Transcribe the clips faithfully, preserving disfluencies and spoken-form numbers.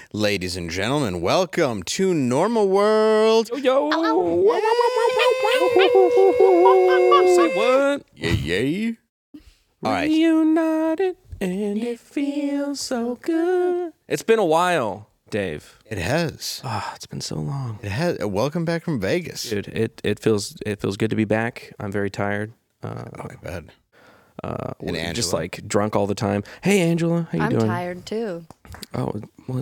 Ladies and gentlemen, welcome to Normal World. Yo, yo. Say what? Yeah, yeah. All right. Reunited and it feels so good. It's been a while, Dave. It has. Ah, it's been so long. It has. Uh, welcome back from Vegas. Dude, it, it feels it feels good to be back. I'm very tired. Uh, Oh, I bet. uh, And we're just Angela? like drunk all the time. Hey, Angela, how you I'm doing? tired too. Oh, what?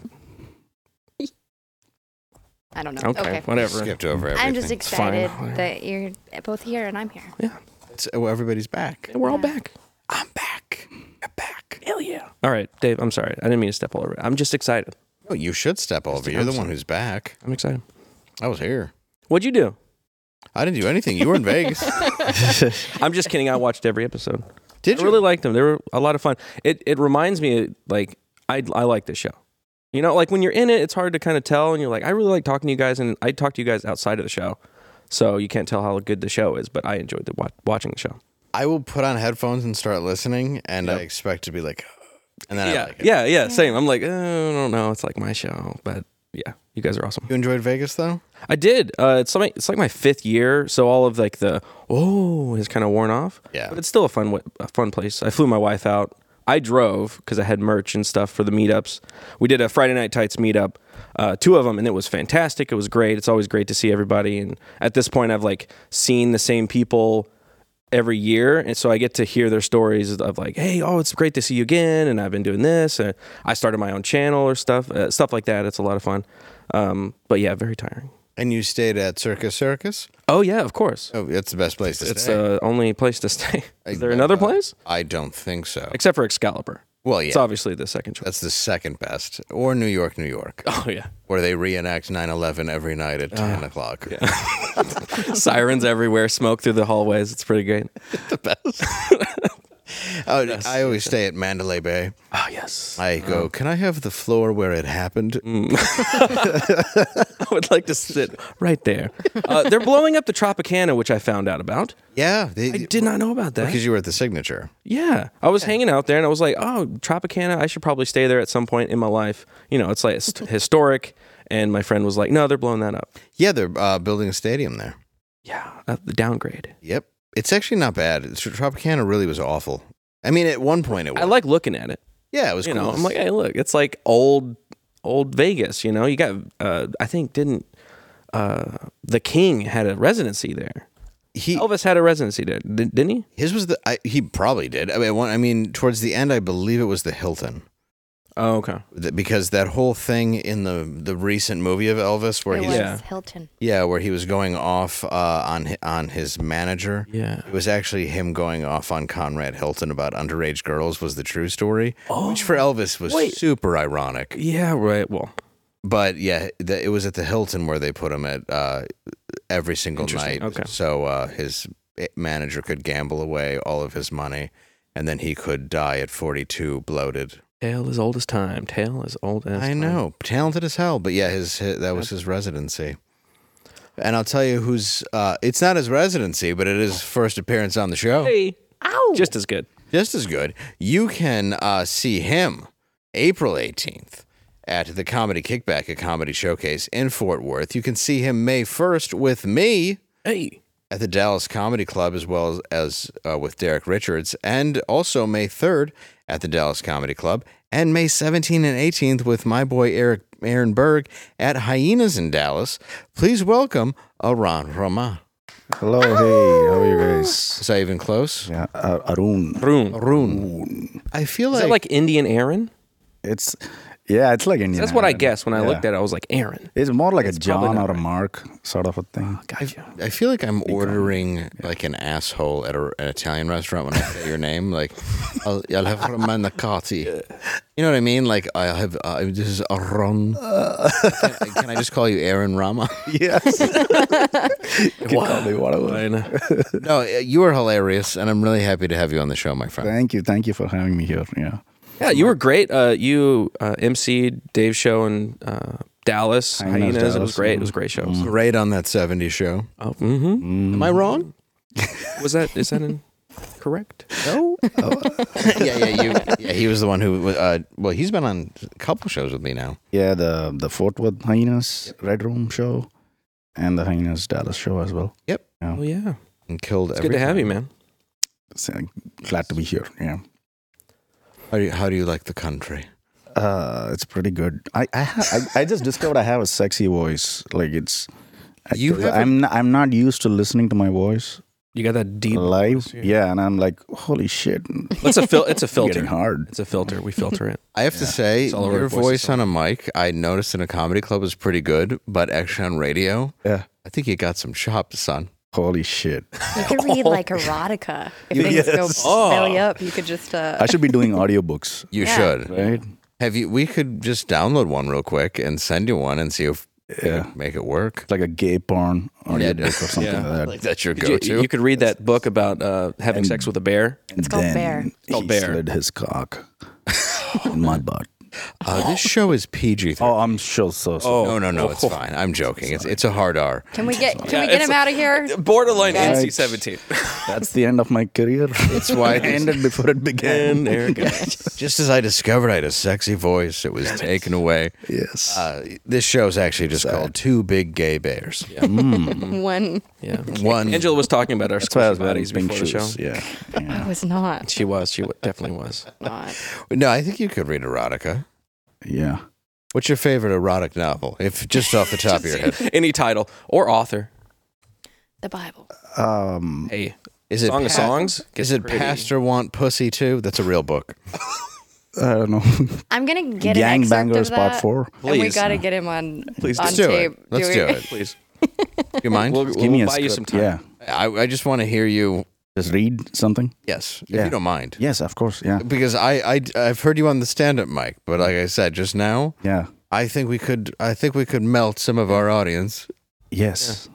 I don't know. Okay, Okay. whatever. Skipped over everything. I'm just excited fine. that you're both here and I'm here. Yeah, It's, oh, everybody's back. we're all Yeah. back. I'm back. I'm back. Hell yeah. All right, Dave, I'm sorry. I didn't mean to step all over it. I'm just excited. Oh, you should step over. You're the one who's back. I'm excited. I was here. What'd you do? I didn't do anything. You were in Vegas. I'm just kidding. I watched every episode. Did I you? really liked them. They were a lot of fun. It it reminds me, like, I I like this show. You know, like when you're in it, it's hard to kind of tell, and you're like, I really like talking to you guys, and I talk to you guys outside of the show, so you can't tell how good the show is. But I enjoyed the wa- watching the show. I will put on headphones and start listening, and Yep. I expect to be like, and then I yeah, like it. yeah, yeah, same. I'm like, uh, I don't know. It's like my show, but yeah, you guys are awesome. You enjoyed Vegas though? I did. Uh, it's like it's like my fifth year, so all of like the oh has kind of worn off. Yeah. but it's still a fun wa- a fun place. I flew my wife out. I drove because I had merch and stuff for the meetups. We did a Friday Night Tights meetup, uh, two of them, and it was fantastic. It was great. It's always great to see everybody. And at this point, I've like seen the same people every year, and so I get to hear their stories of like, hey, oh, it's great to see you again, and I've been doing this, and I started my own channel or stuff, uh, stuff like that. It's a lot of fun, um, but yeah, very tiring. And you stayed at Circus Circus? Oh yeah, of course. Oh, that's the best place to It's stay. the only place to stay. Is there I- another uh, place I don't think so. except for Excalibur? Well, yeah, It's obviously the second choice. that's the second best. Or New York, New York, Oh yeah, where they reenact nine eleven every night at ten o'clock. sirens everywhere, smoke through the hallways. It's pretty great. The best. Oh, I always stay at Mandalay Bay. Oh yes, I go, can I have the floor where it happened? I would like to sit right there. Uh, they're blowing up the Tropicana, which I found out about. Yeah, they, I did not know about that. because you were at the Signature. Yeah, I was hanging out there and I was like, oh, Tropicana, I should probably stay there at some point in my life. You know, it's like it's historic. And my friend was like, no, they're blowing that up. Yeah, they're uh, building a stadium there. Yeah, uh, the downgrade. Yep, it's actually not bad. It's- Tropicana really was awful. I mean, at one point it was. I like looking at it. yeah, it was You cool. know, I'm like, hey, look, it's like old, old Vegas. You know, you got, uh, I think, didn't uh, the King had a residency there? he Elvis had a residency there, didn't didn't he? his was the I, he probably did. I mean, one, I mean, towards the end, I believe it was the Hilton. Oh, okay. Th- because that whole thing in the the recent movie of Elvis, where It he's was Yeah. Hilton. yeah, where he was going off uh, on hi- on his manager. Yeah. It was actually him going off on Conrad Hilton about underage girls was the true story, which for Elvis was wait. super ironic. Yeah, right. Well, But yeah, the, it was at the Hilton where they put him at uh, every single Interesting. night, Okay. so uh, his manager could gamble away all of his money, and then he could die at forty-two, bloated. tale as old as time. Tale as old as I time. know, talented as hell. But yeah, his, his that was his residency. And I'll tell you who's. Uh, it's not his residency, but it is his first appearance on the show. Hey, Ow! just as good. Just as good. You can uh, see him April eighteenth at the Comedy Kickback, a comedy showcase in Fort Worth. You can see him May first with me Hey. at the Dallas Comedy Club, as well as, as uh, with Derek Richards, and also May third at the Dallas Comedy Club, and May seventeenth and eighteenth with my boy Eric Aaron Berg at Hyenas in Dallas. Please welcome Aran Rama. Hello, hey, how are you guys? Is that even close? Yeah, uh, Arun. Rune. Arun. I feel Is like, that like Indian Aaron? It's yeah, it's like Indian. That's what I Aaron. guessed when I Yeah. looked at it. I was like, Aaron. It's more like It's a probably John not or a right. Mark sort of a thing. Gotcha. I feel like I'm ordering like an asshole at a, an Italian restaurant when I say your name. Like, I'll, I'll have Romanacati. You know what I mean? Like, I have uh, this is Aron. Can, can I just call you Aaron Rama? Yes. You can call me whatever. I know. No, you are hilarious, and I'm really happy to have you on the show, my friend. Thank you, thank you for having me here. Yeah. Yeah, you were great. Uh, you uh, emceed Dave's show in uh, Dallas, Hyenas, Hyenas. It was Dallas, great. mm. It was a great show. Great on that seventies show. Oh, mm-hmm. Am I wrong? Was that is that in? correct? No. yeah, yeah, you, yeah. He was the one who. Uh, well, he's been on a couple shows with me now. Yeah, the the Fort Worth Hyenas Red Room show, and the Hyenas Dallas show as well. Yep. Yeah. Oh yeah. And killed. It's every good to have time. you, man. So, glad to be here. Yeah. How do you, how do you like the country? Uh, it's pretty good. I I, ha- I I just discovered I have a sexy voice. Like it's. You I, have a- I'm not, I'm not used to listening to my voice You got that deep live. voice, Yeah, and I'm like, holy shit. It's a fil- It's a filter. Getting hard. It's a filter. We filter it. I have to say, It's all over your the voices. voice on a mic, I noticed in a comedy club was pretty good, but actually on radio, Yeah. I think you got some chops, son. Holy shit. You could read like erotica. If things Yes. go Oh. belly up, you could just. Uh, I should be doing audiobooks, You Yeah. should. right? Have you? We could just download one real quick and send you one and see if we Yeah. could make it work. Like a gay porn audiobook Yeah, or something yeah. like that. Like that's your Could you, go-to. you could read that book about uh, having And- sex with a bear. And It's called then Bear. It's called he Bear. slid his cock in my butt. uh, this show is P G. Oh, I'm sure so. so. Oh. no, no, no, it's fine. I'm joking. It's it's a hard R. can we get? Can Yeah, we get it's him out of here? Borderline Guys. N C seventeen. That's the end of my career. That's why it ended before it began. And there it goes. Just as I discovered I had a sexy voice, it was taken away. Yes. Uh, this show is actually just called Two Big Gay Bears. One. Yeah. One. Angela was talking about our That's why I was squishy wearing bodies pink before the show. shoes. Yeah. I yeah. was not. She was. She w- definitely was. Not. No, I think you could read erotica. Yeah. What's your favorite erotic novel? If just off the top of your head, Any title or author. The Bible. Um, Hey, is it Song of Pa- Songs? Is Gets it pretty. Pastor Want Pussy Too? That's a real book. I don't know. I'm gonna get an excerpt Gangbangers of that, Part Four. and we Please. gotta get him on Please on Let's do tape. it. Let's we- do it. Please. Do you mind? We'll, Give we'll me a buy you script. some time. Yeah. I, I just want to hear you. Just read something. Yes, if Yeah. you don't mind. Yes, of course. Yeah. Because I, I I've heard you on the stand-up mic, but like I said just now, Yeah. I think we could I think we could melt some of our audience. Yes.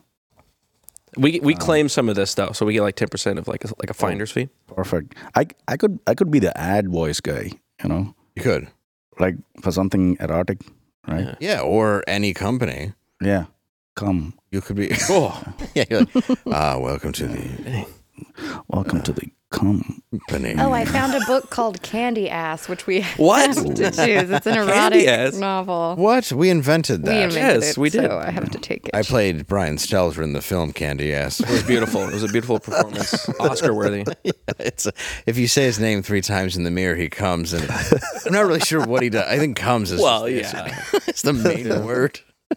We we claim some of this stuff, so we get like ten percent of like a, like a Oh. finder's fee. Perfect. I I could I could be the ad voice guy. You know, You could, like for something erotic, right? Yeah. yeah, or any company. Yeah. Come. You could be. Oh, yeah, you're like, ah, welcome to the Welcome to the company. Oh, I found a book called Candy Ass, which we What? have to choose. It's an Candy erotic Ass? novel. What? We invented We that. invented Yes, it, we did. so I have to take it. I played Brian Stelter in the film Candy Ass. it was beautiful. It was a beautiful performance, Oscar worthy. It's a, if you say his name three times in the mirror, he comes, and I'm not really sure what he does. I think comes is Well, just- yeah. it's the main word.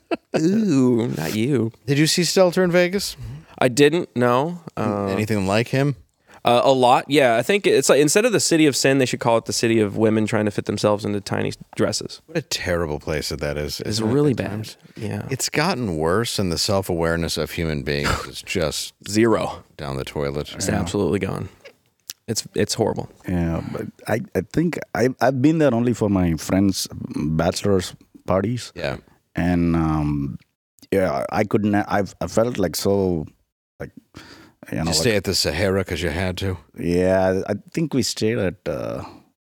Ooh, not you. Did you see Stelter in Vegas? I didn't know. Uh, Anything like him? uh, a lot. Yeah, I think it's like instead of the city of sin, they should call it the city of women trying to fit themselves into tiny dresses. What a terrible place that that is. It's isn't it, really at bad. times? Yeah. It's gotten worse, and the self awareness of human beings is just Zero. down the toilet. It's absolutely gone. It's it's horrible. Yeah, but I, I think I I've been there only for my friends' bachelor's parties, Yeah. and um, yeah, I couldn't. I've I felt like so, like you know, Did you like, stay at the Sahara because you had to? yeah. I think we stayed at uh,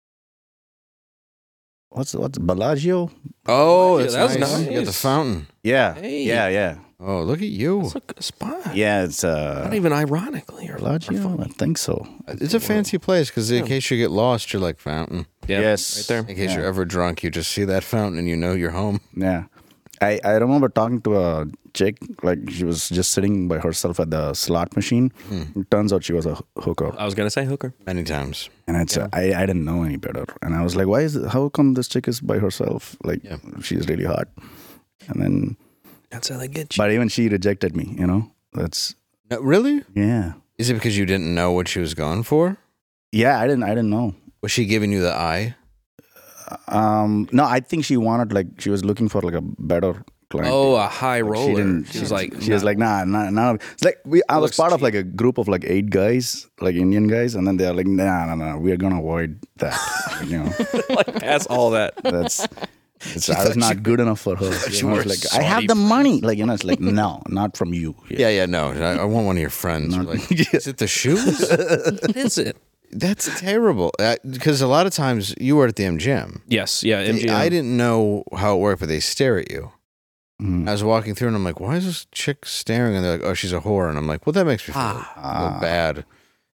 what's what's Bellagio? Oh, Yeah, that's that was nice. You got the nice. fountain. Yeah, Hey. yeah, yeah, Oh, look at you. It's a good spot. yeah. It's uh, Not even ironically or, or Bellagio. I funny. think so. It's a fancy place because in case you get lost, you're like fountain. Yeah, Yes. right there. In case Yeah. you're ever drunk, you just see that fountain and you know you're home. Yeah. I, I remember talking to a chick, like she was just sitting by herself at the slot machine. It turns out she was a hooker. I was gonna say hooker. Many times. And it's uh, I, I didn't know any better. And I was like, why is it, how come this chick is by herself? Like, Yeah. she's really hot. And then, That's how they get you. but even she rejected me, you know? That's, No, really? yeah. Is it because you didn't know what she was going for? Yeah, I didn't, I didn't know. Was she giving you the eye? Um, no, I think she wanted, like, she was looking for like a better client. Oh, a high Like, roller. She didn't. She was like, she was like, nah, nah, nah. It's like we. I was Looks part of cheap. like a group of like eight guys, like Indian guys, and then they're like, nah, nah, nah. We are gonna avoid that. you know, like pass all that. that's. It's, She I was thought not you- good enough for her. she You know, were it's like a I have Saudi the money. Like you know, it's like no, not from you. Yeah, yeah, no. I, I want one of your friends. You're like, is it the shoes? What is it? That's terrible. Because a lot of times you were at the M G M. Yes, yeah. M G M. I didn't know how it worked, but they stare at you. Mm. I was walking through and I'm like, why is this chick staring? And they're like, oh, she's a whore. And I'm like, well, that makes me feel a little bad.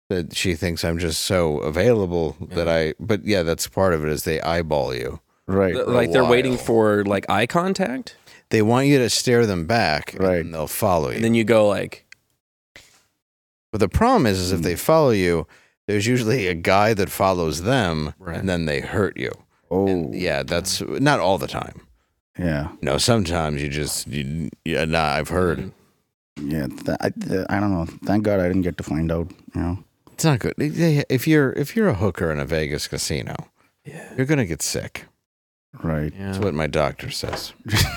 that she thinks I'm just so available that I. But yeah, that's part of it. Is they eyeball you. Right. Th- Like they're waiting while. for like eye contact, They want you to stare them back, Right. And they'll follow you. and then you go like, But the problem is, is if they follow you, there's usually a guy that follows them, Right. and then they hurt you. Oh, And yeah, that's not all the time. yeah. No, sometimes you just, you, yeah, nah, I've heard. Yeah. Th- I, th- I don't know. Thank God I didn't get to find out. You know. It's not good. If you're if you're a hooker in a Vegas casino, yeah, you're gonna get sick. Right. That's what my doctor says.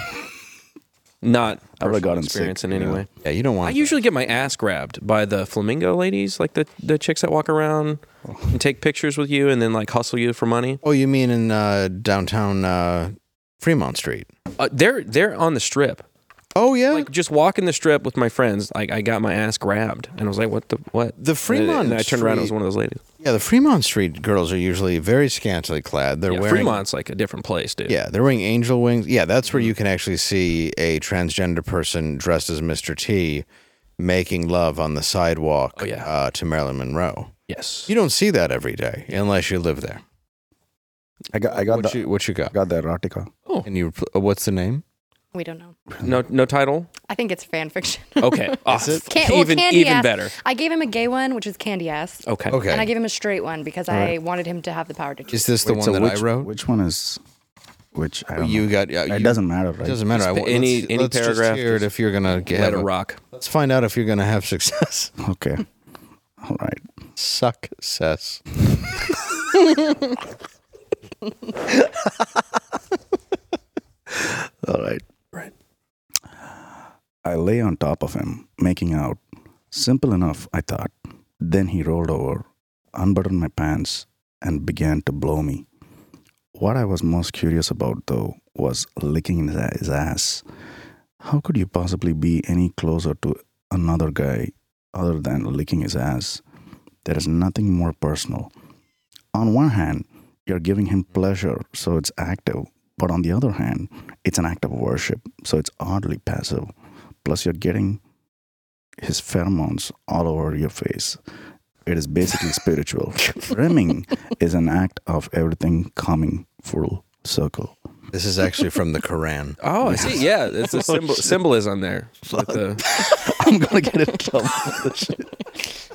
not I would've personal gotten experience sick, in any yeah. way. Yeah, you don't want. I usually get my ass grabbed by the flamingo ladies, like the the chicks that walk around and take pictures with you and then like hustle you for money. Oh, you mean in uh, downtown uh, Fremont Street? Uh, they're they're on the strip. Oh yeah, Like just walking the strip with my friends, like I got my ass grabbed and I was like, "What the what?" The Fremont And I turned around, it was Street- one of those ladies. yeah. The Fremont Street girls are usually very scantily clad. They're Yeah, wearing Fremont's like a different place, dude. yeah, they're wearing angel wings. Yeah, that's where you can actually see a transgender person dressed as Mister T making love on the sidewalk Oh, yeah. uh, to Marilyn Monroe. Yes. You don't see that every day unless you live there. I got. I got What the. you what you got? got the erotica. Oh, And you uh, what's the name? We don't know. no no title. I think it's fan fiction. Okay. Oh, it? Can- well, even Candy even Ass. better. I gave him a gay one, which is Candy Ass. Okay. Okay. And I gave him a straight one because I wanted him to have the power to choose. Is this the Wait, one so that which, I wrote? Which one is? Which I don't you know. got. Yeah, It you- doesn't matter, right? It doesn't matter. I, Just wa- any- let's, any let's just paragraph, hear it just if you're gonna get Let have it a- rock. Let's find out if you're gonna have success. Okay. All right. Success. All right. Right. I lay on top of him, making out. Simple enough, I thought. Then he rolled over, unbuttoned my pants, and began to blow me. What I was most curious about, though, was licking his his ass. How could you possibly be any closer to another guy other than licking his ass? There is nothing more personal. On one hand, you're giving him pleasure, so it's active. But on the other hand, it's an act of worship, so it's oddly passive. Plus, you're getting his pheromones all over your face. It is basically spiritual. Rimming is an act of everything coming full circle. This is actually from the Quran. Oh, I see. Yeah, it's a symbol, symbolism there. Like the, I'm gonna get in trouble with this shit.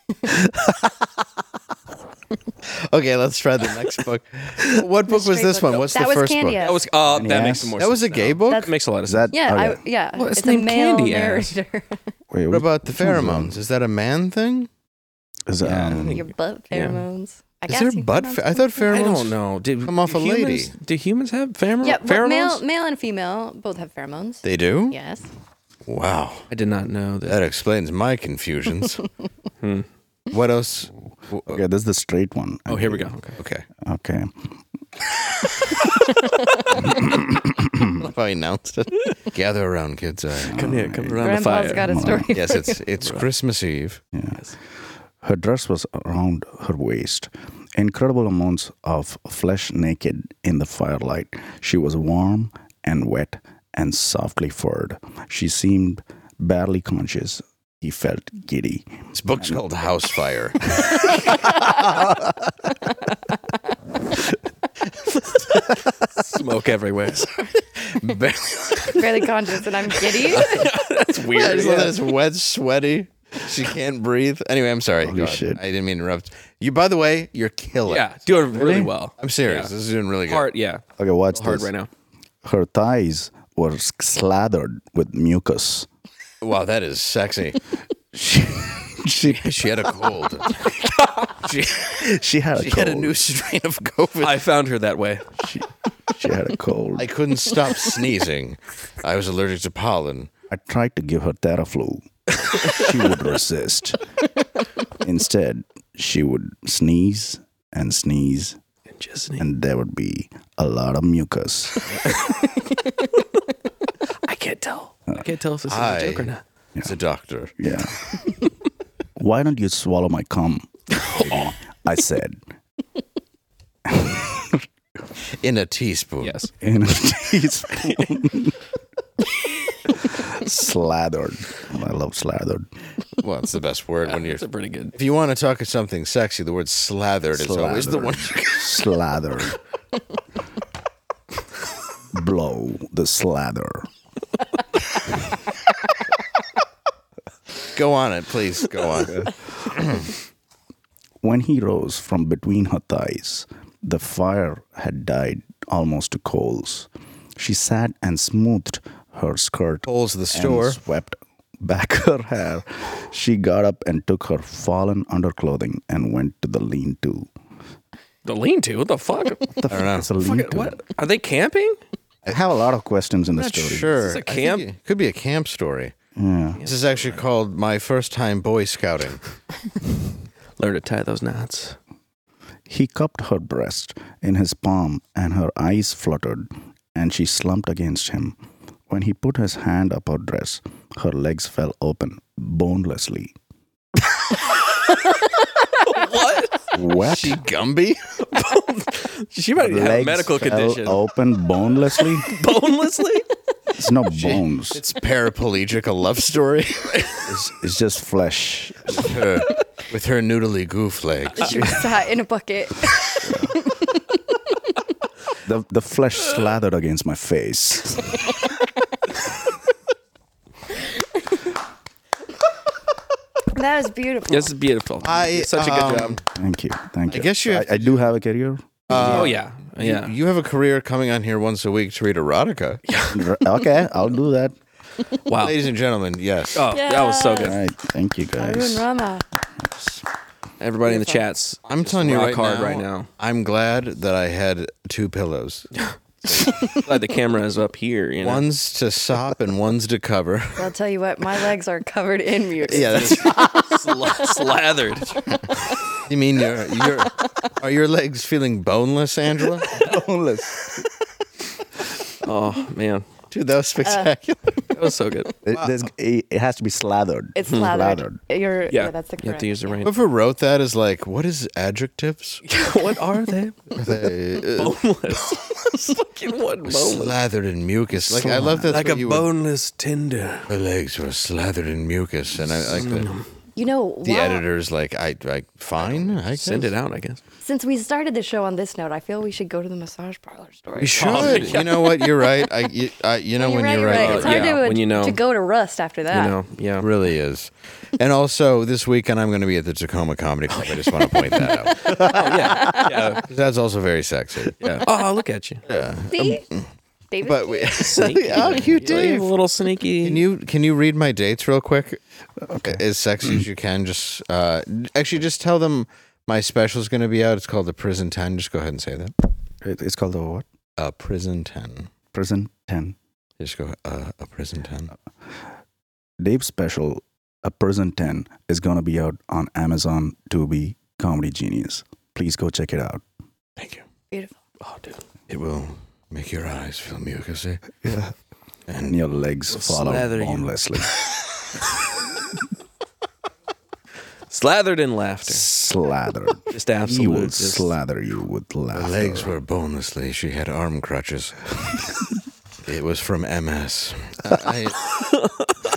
Okay, let's try the next book. What book was straight this book. one? What's That the was first Candy book? Ass. that was oh, that Yes. makes some more. That was a sense gay now. book? That makes a lot of Is sense. that Yeah, okay. I, yeah. Well, it's it's a named male Candy Ass. narrator. Wait, What which- about the which one's pheromones? Is that a man thing? that? Is Yeah, I um, think- Your butt Yeah. pheromones. I Is guess there you butt? pronounce Ph- I it thought like that. I pheromones don't know. Did come off a humans, lady. Do humans have pheromone, Yeah, well, pheromones? male, male and female both have pheromones. They do? Yes. Wow. I did not know that. That explains my confusions. Hmm. What else? W- okay, this is the straight one. I Oh, here we believe. go. Okay. Okay. Okay. How I announced it. Gather around, kids. Uh, Come here. Come around Grandpa's the fire. got a story. yes, it's it's Christmas Eve. Yeah. Her dress was around her waist. Incredible amounts of flesh naked in the firelight. She was warm and wet and softly furred. She seemed barely conscious. He felt giddy. This book's called House Fire. Smoke everywhere. Barely- Barely conscious, and I'm giddy. That's Yeah, weird. just that it's wet, sweaty. She can't breathe. Anyway, I'm sorry. Holy Go on. shit. I didn't mean to interrupt. You, by the way, you're killing. Yeah, doing really Really? well. I'm serious. Yeah. This is doing really good. Hard, yeah. Okay, what's Hard this? right now. Her thighs were slathered with mucus. Wow, that is sexy. She, she, She had a cold. she she had a she cold. had a new strain of COVID. I found her that way. She, she had a cold. I couldn't stop sneezing. I was allergic to pollen. I tried to give her Theraflu. She would resist. Instead, she would sneeze and sneeze, Just and there would be a lot of mucus. I can't tell. I can't tell if this is I- a joke or not. It's a doctor. Yeah. Why don't you swallow my cum? I said. In a teaspoon. Yes. In a teaspoon. Slathered. I love slathered. Well, it's the best word when you're. It's a pretty good. If you want to talk of something sexy, the word slathered is always the one. Slathered. Blow the slather. Go on it, please. Go on. When he rose from between her thighs, the fire had died almost to coals. She sat and smoothed her skirt Coles the store. and swept back her hair. She got up and took her fallen underclothing and went to the lean-to. The lean-to? What the fuck? The I don't know. It's a Fuck lean-to. it, what? Are they camping? I have a lot of questions in the Not story. sure. Is this a I think camp? it could be a camp story. Yeah. This is actually called My First Time Boy Scouting. Learn to tie those knots. He cupped her breast in his palm and her eyes fluttered, and she slumped against him. When he put his hand up her dress, her legs fell open, bonelessly. What? What? She Gumby? She might have a Legs medical fell condition. open bonelessly? Bonelessly? It's no bones. It's paraplegic, a love story. It's, it's just flesh. with, her, with her noodly goof legs. She was sat in a bucket. The, the flesh slathered against my face. That was beautiful. This is beautiful. I, Such a good um, job. Thank you. Thank you. guess you have I, I do have a career. oh, yeah. Yeah. You have a career coming on here once a week to read erotica. Okay, I'll do that. Wow. Ladies and gentlemen, yes. Oh, that was so All good. right. Thank you, Arun guys. Rama. Everybody in the chats. I'm telling you rock right hard now, right now. I'm glad that I had two pillows. Glad the camera is up here. You know? One's to sop and one's to cover. I'll tell you what, my legs are covered in mucus. Yeah, that's. Sla- slathered. You mean your your are your legs feeling boneless, Angela? Boneless. Oh, man. Dude, that was spectacular. That was so good. It, there's- it has to be slathered. It's slathered. Slathered. You're, yeah. Yeah, that's the correct. you have to use the right. Whoever wrote that is like, what is adjectives? What are they? Are they, uh, Boneless. Fucking what? Boneless. slathered in mucus. Like I love that. Like a boneless tinder. Her legs were slathered in mucus, and I like the, You know, the wow. editor's like, I like fine. I Send guess. it out, I guess. Since we started the show on this note, I feel we should go to the massage parlor story. We should. Oh, You know what? You're right. I, you, I, you know You're when right, you're you're right. right. It's Uh, hard yeah, to, when you know. to go to Rust after that. You know, yeah. It really is. And also, this weekend I'm going to be at the Tacoma Comedy Club. I just want to point that out. Oh, yeah. Yeah. That's also very sexy. Yeah. Oh, look at you. See? David? But we, Sneaky. oh, cute You Dave. have a little sneaky. Can you can you read my dates real quick? Okay. As sexy as you can. Just uh, actually, just tell them my special is going to be out. It's called The Prison ten. Just go ahead and say that. It, it's called the what? Uh, Prison ten. Prison ten. Just go. Uh, a Prison ten. Dave's special, A Prison ten, is going to be out on Amazon, Tubi, Comedy Genius. Please go check it out. Thank you. Beautiful. Oh, dude. It will make your eyes feel mucusy. Yeah. And And your legs Will fall out slather you. bonelessly. Slathered in laughter. Slathered. Just He absolute. will just- slather you with laughter. her legs were bonelessly. She had arm crutches. It was from M S. Uh, I,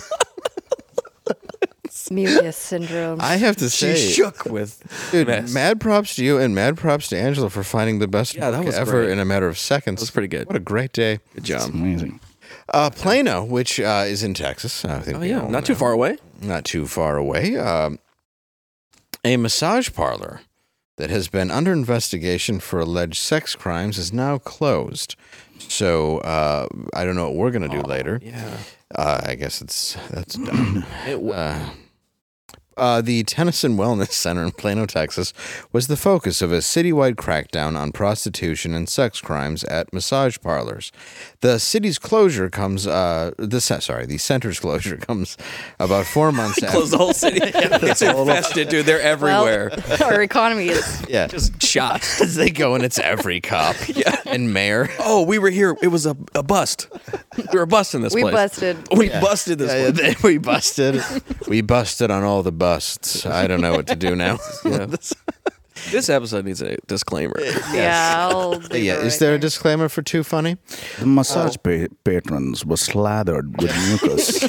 Mucus syndrome. I have to She say, shook with. dude, mess. mad props to you and mad props to Angela for finding the best Yeah, that book was ever great. in a matter of seconds. That was pretty good. What a great day. Good It's job. amazing. Uh, Plano, which uh, is in Texas. I think Oh, we yeah. all Not too know. far away. Not too far away. Um, a massage parlor that has been under investigation for alleged sex crimes is now closed. So uh, I don't know what we're going to do later. Yeah. Uh, I guess it's that's done. It w- Uh, uh, the Tennyson Wellness Center in Plano, Texas, was the focus of a citywide crackdown on prostitution and sex crimes at massage parlors. The city's closure comes, uh, the ce- sorry, the center's closure comes about four months after. Close the whole city. It's infested, dude. They're everywhere. Well, our economy is. Yeah, Just shot. they go and it's every cop and mayor. Oh, we were here. It was a, a bust. We were busting this We place. busted. We busted this Yeah, place. yeah, we busted. We busted on all the busts. I don't know what to do now. Yeah. This episode needs a disclaimer. Yeah, I'll leave Yeah, it is right there a there. disclaimer for Too Funny? The massage pa- patrons were slathered with mucus.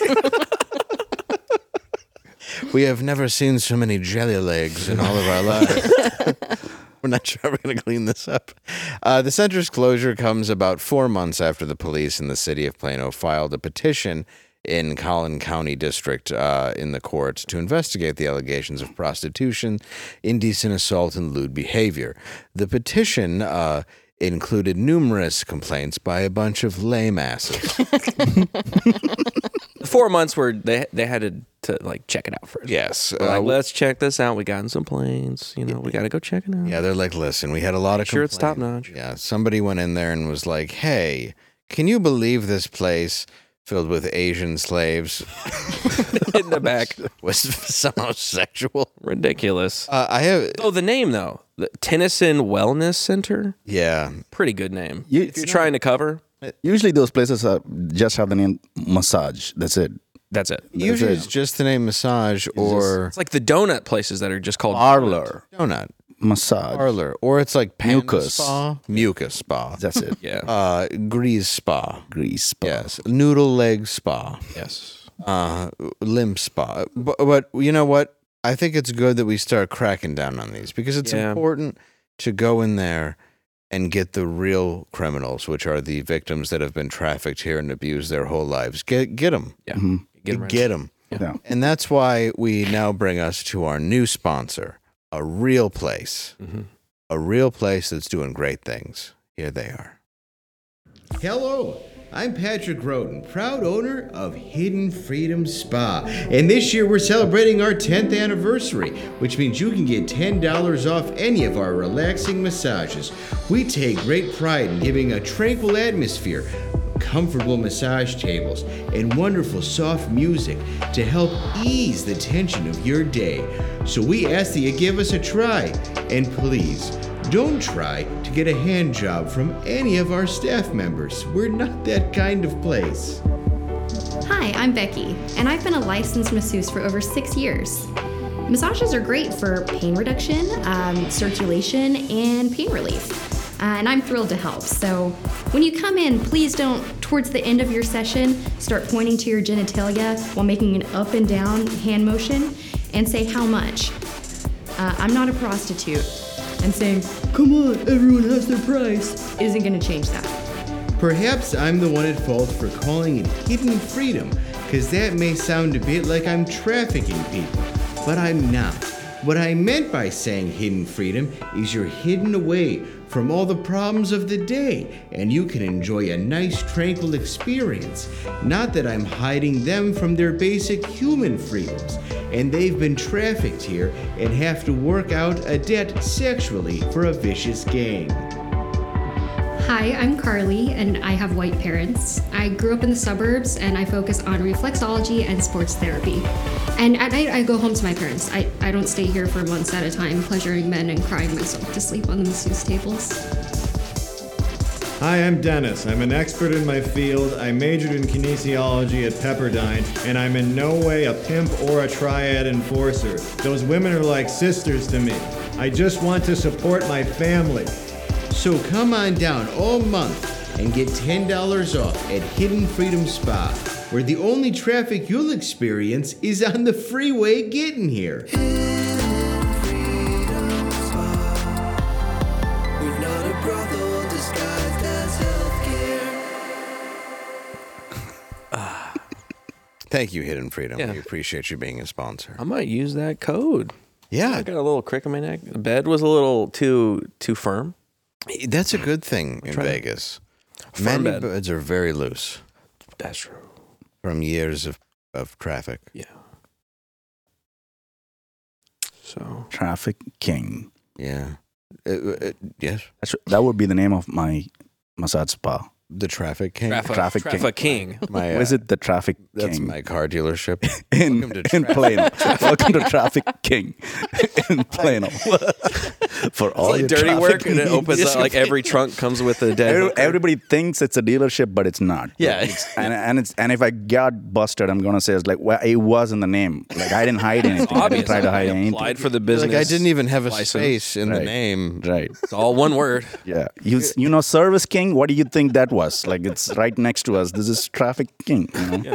We have never seen so many jelly legs in all of our lives. We're not sure we're going to clean this up. Uh, the center's closure comes about four months after the police in the city of Plano filed a petition in Collin County District uh, in the court to investigate the allegations of prostitution, indecent assault, and lewd behavior. The petition uh, included numerous complaints by a bunch of lame asses. Four months where they they had to, to like check it out first. Yes. They're like, uh, let's check this out. We got some planes. You know, we got to go check it out. Yeah, they're like, listen, we had a lot of Sure, it's top complaints. notch. Yeah, somebody went in there and was like, hey, can you believe this place filled with Asian slaves In the back. was somehow sexual? Ridiculous. Uh, I have, Oh, the name though, the Tennyson Wellness Center. yeah. Pretty good name. You- if you're trying to cover, Usually those places are just have the name massage. That's it. that's it. Usually it. it's just the name massage or It's like the donut places that are just called Parlor donut massage. parlor, or it's like Panda Mucus. Spa, Mucus Spa, That's it. Yeah. uh, Grease Spa, Grease spa. yes, Noodle Leg Spa, yes. uh, Limb Spa. But, but you know what? I think it's good that we start cracking down on these because it's Yeah. important to go in there and get the real criminals, which are the victims that have been trafficked here and abused their whole lives. Get get them, Yeah. Mhm. Get 'em right. get them, Yeah. and that's why we now bring us to our new sponsor, a real place, Mhm. a real place that's doing great things. Here they are. Hello. I'm Patrick Roden, proud owner of Hidden Freedom Spa. And this year we're celebrating our tenth anniversary, which means you can get ten dollars off any of our relaxing massages. We take great pride in giving a tranquil atmosphere, comfortable massage tables, and wonderful soft music to help ease the tension of your day. So we ask that you give us a try. And please, don't try to get a hand job from any of our staff members. We're not that kind of place. Hi, I'm Becky, and I've been a licensed masseuse for over six years. Massages are great for pain reduction, um, circulation, and pain relief. Uh, and I'm thrilled to help. So when you come in, please don't, towards the end of your session, start pointing to your genitalia while making an up and down hand motion and say how much. Uh, I'm not a prostitute. And saying, come on, everyone has their price, isn't gonna change that. Perhaps I'm the one at fault for calling it hidden freedom, because that may sound a bit like I'm trafficking people, but I'm not. What I meant by saying hidden freedom is you're hidden away from all the problems of the day, and you can enjoy a nice, tranquil experience. Not that I'm hiding them from their basic human freedoms, and they've been trafficked here and have to work out a debt sexually for a vicious gang. Hi, I'm Carly, and I have white parents. I grew up in the suburbs, and I focus on reflexology and sports therapy. And at night, I go home to my parents. I, I don't stay here for months at a time, pleasuring men and crying myself to sleep on the masseuse tables. Hi, I'm Dennis. I'm an expert in my field. I majored in kinesiology at Pepperdine, and I'm in no way a pimp or a triad enforcer. Those women are like sisters to me. I just want to support my family. So come on down all month and get ten dollars off at Hidden Freedom Spa, where the only traffic you'll experience is on the freeway getting here. Thank you, Hidden Freedom. Yeah. We appreciate you being a sponsor. I might use that code. Yeah, I got a little crick in my neck. The bed was a little too too firm. that's a good thing in try it. Vegas. Firm Many bed. beds are very loose That's true. from years of, of traffic. Yeah. So Traffic King. Yeah. Uh, uh, yes. That's, that would be the name of my massage spa. The Traffic King. Traffic, Traffic Traffic King. King. My, uh, Visit the Traffic That's King my car dealership. in, Welcome to in Traffic. Plano. Welcome to Traffic King in Plano. For all Like your dirty traffic work, and it needs. opens up like every trunk comes with a dead. Every- hooker. Everybody thinks it's a dealership, but it's not. Yeah. It's- and and it's and if I got busted, I'm gonna say it's like, well, it was in the name. Like I didn't hide anything. I didn't try to hide I anything. applied for the business. Like I didn't even have a license. space in the Right. name. Right. It's all one word. Yeah. You s- you know Service King? What do you think that was? Like it's right next to us. This is Traffic King. You know?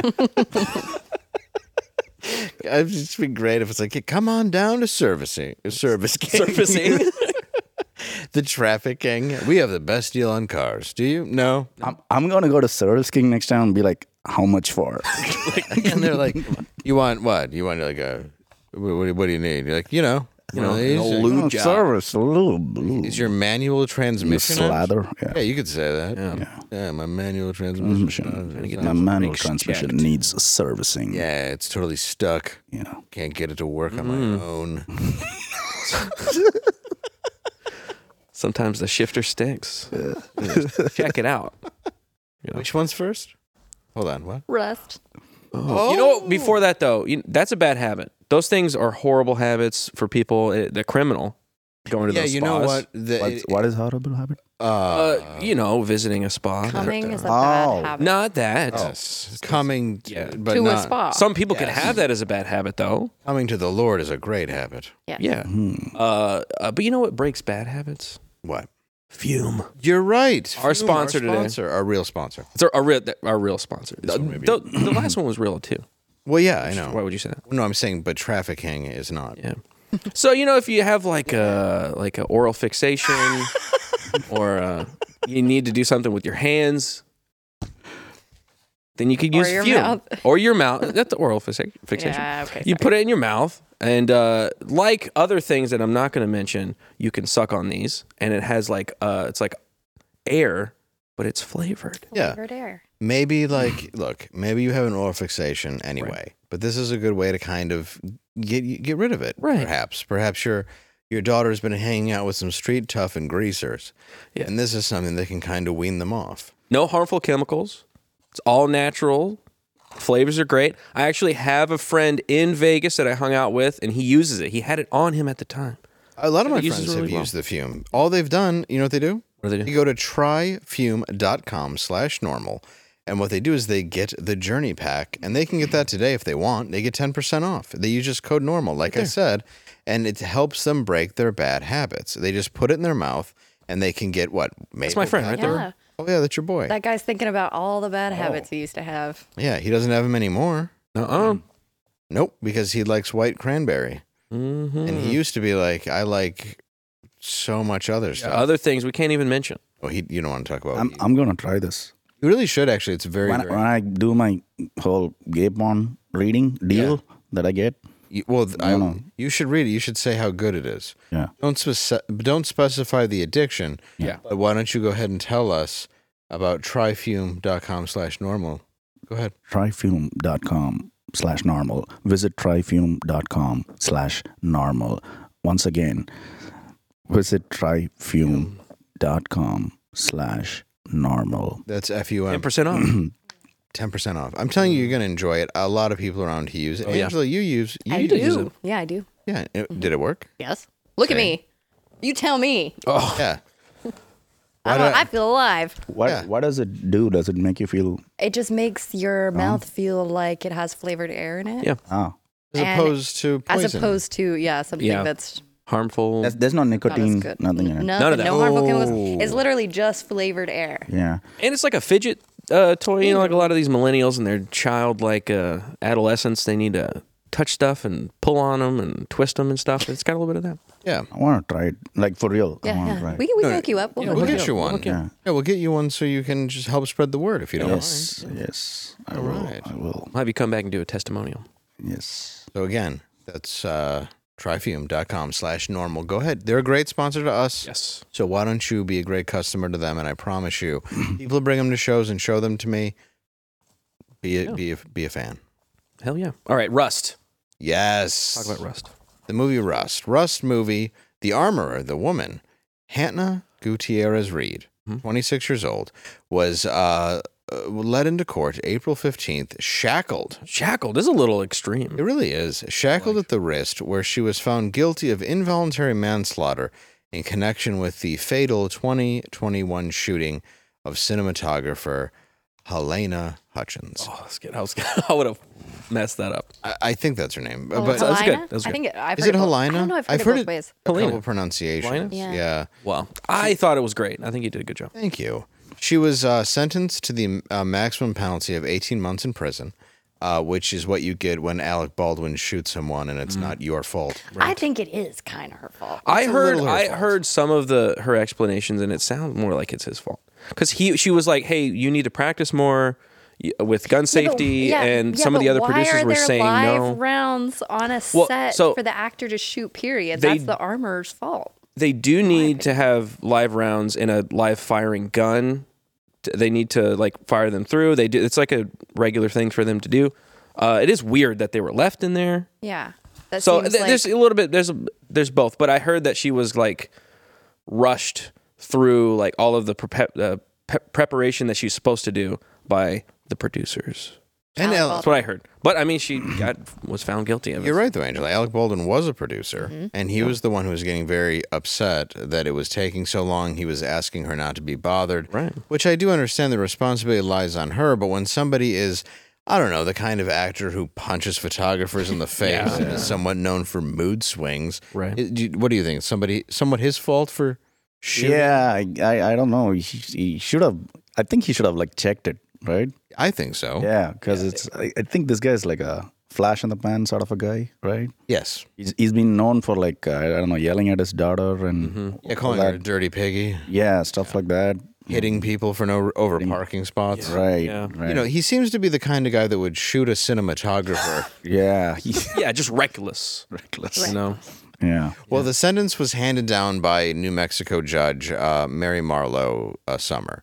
It'd just be great if it's like, hey, come on down to servicing, service king. Surfacing. The Traffic King. We have the best deal on cars. Do you? No. I'm I'm gonna go to Service King next time and be like, how much for? And they're like, you want what? You want like a what, what, what do you need? You're like, you know, you know, an these old are- lube Oh, job. service, a little blue. is your manual You transmission? out? slather. Yeah. Yeah, you could say that. Yeah. Yeah, my manual transmission. get My those manual brakes transmission checked. needs servicing. Yeah, it's totally stuck. Yeah. Can't get it to work on Mm-hmm. my own. Sometimes the shifter stinks. Check it out. Which one's first? Hold on. What? Rust. You know what? Before that, though, you, that's a bad habit. Those things are horrible habits for people. eh, The criminal going to Yeah, those you spas. know what? The, What's, what is horrible habit? Uh, Uh, you know, visiting a spa. Coming is a Oh. bad habit. Not that. yes. Coming Yeah. but to not, a spa. Some people can Yes. have that as a bad habit, though. Coming to the Lord is a great habit. Yeah. Yeah. Uh, uh, but you know what breaks bad habits? What? Fume. You're right. Our Fume, sponsor today. sponsor, our real sponsor. It's our, our real, our real sponsor. The, one maybe. the- the last one was real, too. Well, yeah, I know. Why would you say that? No, I'm saying, but trafficking is not. Yeah. So you know, if you have like a like a oral fixation, or uh, you need to do something with your hands, then you could Or use your fume mouth. or your mouth. That's the oral fixation. fixation. Yeah, okay, You sorry. put it in your mouth, and uh, like other things that I'm not going to mention, you can suck on these, and it has like uh, it's like air, but it's flavored. Yeah. Flavored air. Maybe like, look, maybe you have an oral fixation anyway, but this is a good way to kind of get get rid of it. Right. Perhaps, perhaps your your daughter's been hanging out with some street tough and greasers, Yeah. and this is something that can kind of wean them off. No harmful chemicals. It's all natural. Flavors are great. I actually have a friend in Vegas that I hung out with, and he uses it. He had it on him at the time. A lot of my It uses friends really have well. used the fume. All they've done, you know what they do? What do they do? You go to tryfume.com slash normal. And what they do is they get the journey pack, and they can get that today if they want. They get ten percent off. They use just code normal, like I said, and it helps them break their bad habits. They just put it in their mouth, and they can get what? That's my friend right there. Yeah. Oh, yeah, that's your boy. That guy's thinking about all the bad habits he used to have. Yeah, he doesn't have them anymore. Uh-uh. Nope, because he likes white cranberry. Mm-hmm. And he used to be like, I like so much other stuff. Other things we can't even mention. Oh, he, you don't want to talk about I'm, it. I'm going to try this. You really should, actually. It's very, When, very... when I do my whole gay porn reading deal that I get, You, well, th- I, No, no. you should read it. You should say how good it is. yeah. Don't spec- don't specify the addiction. Yeah. But why don't you go ahead and tell us about tryfume.com slash normal? Go ahead. tryfume.com slash normal. Visit tryfume.com slash normal. Once again, visit tryfume.com slash normal. That's F U ten M. percent off. ten percent off. I'm telling you, you're going to enjoy it. A lot of people around here use it. Oh, yeah. Angela, you use you I use do. use it. Yeah, I do. Yeah. It- did it work? Yes. Look at me. You tell me. Oh, Yeah. I, Why don't, not- I feel alive. What Yeah. what does it do? Does it make you feel It just makes your mouth feel like it has flavored air in it. Yeah. ah? As And opposed to poison. As opposed to, yeah, something Yeah. that's harmful. There's, there's no not as nicotine, good. nothing in it. No, None of that. no harmful Oh. chemicals. It's literally just flavored air. Yeah. And it's like a fidget uh, toy. You know, like a lot of these millennials and their childlike uh, adolescents, they need to touch stuff and pull on them and twist them and stuff. It's got a little bit of that. yeah. I want to try it. Like for real. I Yeah, want to yeah. try it. We can, we can No, hook you up. We'll yeah, hook We'll you get up. you one. Okay. Yeah. Yeah, we'll get you one so you can just help spread the word if you don't Yes. mind. Yes. I All will. right. I will. I'll have you come back and do a testimonial. Yes. So again, that's uh, tryfume.com slash normal. Go ahead. They're a great sponsor to us. Yes. So why don't you be a great customer to them? And I promise you, people bring them to shows and show them to me. Be a, Yeah. be a, be a fan. Hell yeah. All right, Rust. Yes. Talk about Rust. The movie Rust. Rust movie. The armorer, the woman, Hannah Gutierrez Reed. twenty-six years old, was uh, uh, led into court April fifteenth, shackled. Shackled is a little extreme. It really is. Shackled at the wrist, where she was found guilty of involuntary manslaughter in connection with the fatal twenty twenty-one shooting of cinematographer Helena Hutchins. Oh, that's good. I was I would have messed that up. I, I think that's her name. Oh, but that's Helena? good. That's I good. think it, I've is heard it both- Helena? I don't know. I've heard, I've it heard both it ways. a Helena. couple pronunciations. Helena? Yeah. Yeah. Well, I thought it was great. I think you did a good job. Thank you. She was uh, sentenced to the uh, maximum penalty of eighteen months in prison, uh, which is what you get when Alec Baldwin shoots someone and it's not your fault. I think it is kind of her fault. I a heard little her I fault. heard some of the her explanations, and it sounds more like it's his fault because he she was like, "Hey, you need to practice more y- with gun safety," Yeah, but- yeah, and yeah, some of the but other why producers are were there saying live no. rounds on a Well, set so for the actor to shoot. Period. they- That's the armor's fault. They do need to have live rounds in a live firing gun. T- They need to like fire them through. They do. It's like a regular thing for them to do. Uh, it is weird that they were left in there. Yeah. That So seems th- like, there's a little bit. There's a, there's both, but I heard that she was like rushed through like all of the prepe- uh, pe- preparation that she's supposed to do by the producers. And Alec Al- That's what I heard. But I mean, she got was found guilty of it. You're right, though, Angela. Alec Baldwin was a producer, Mm-hmm. and he was the one who was getting very upset that it was taking so long. He was asking her not to be bothered, Right. which I do understand the responsibility lies on her. But when somebody is, I don't know, the kind of actor who punches photographers in the face Yeah. and is somewhat known for mood swings, Right. it- do you- what do you think? Somebody, somewhat his fault for shooting? Yeah, I, I I don't know. He, he should have. I think he should have like checked it, right? I think so. Yeah, because it's. I, I think this guy is like a flash in the pan sort of a guy, right? Yes. He's he's been known for like uh, I don't know, yelling at his daughter and Yeah, all calling her a that. dirty piggy, Yeah, stuff like that. hitting people for no over parking spots. Right, Yeah. right. You know, he seems to be the kind of guy that would shoot a cinematographer. yeah, he, Yeah, just reckless. reckless. You know. Yeah. Well, the sentence was handed down by New Mexico judge uh, Mary Marlowe uh, Summer.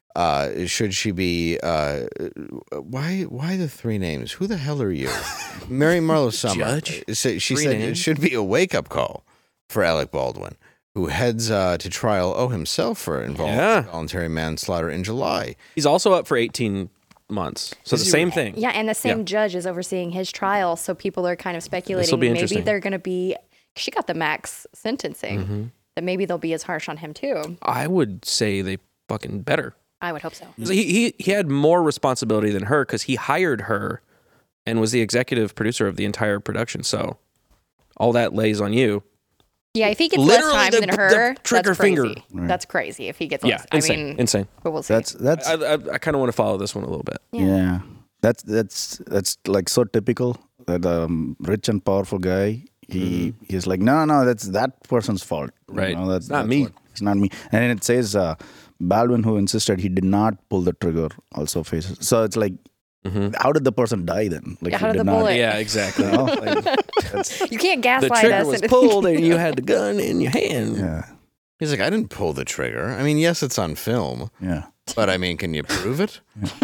Uh, should she be? Uh, why? Why the three names? Who the hell are you? Mary Marlowe Summer. Judge? Sa- She Three said it names? should be a wake up call for Alec Baldwin, who heads uh, to trial. Oh, himself for involved Yeah. voluntary manslaughter in July. He's also up for eighteen months. So the same thing. Yeah, and the same Yeah. judge is overseeing his trial, so people are kind of speculating be maybe interesting. they're going to be. She got the max sentencing. Mm-hmm. That maybe they'll be as harsh on him too. I would say they fucking better. I would hope so. He he he had more responsibility than her because he hired her and was the executive producer of the entire production. So all that lays on you. Yeah, if he gets Literally less time the- than the her, trigger that's crazy. finger. That's crazy if he gets Yeah, less. insane, I mean, insane. but we'll see. That's that's I I, I kind of want to follow this one a little bit. yeah. That's that's that's like so typical that um rich and powerful guy. He he's like no no that's that person's fault. You Right. know, that's It's not that's me. what- it's not me. And then it says uh, Baldwin, who insisted he did not pull the trigger, also faces. So it's like, how did the person die then? Like Yeah, how he did the not- bullet- Yeah, exactly. You know, like, that's, You can't The gaslight trigger us. was into pulled thinking- and you had the gun in your hand. yeah, He's like, I didn't pull the trigger. I mean, yes, it's on film, yeah. but I mean, can you prove it?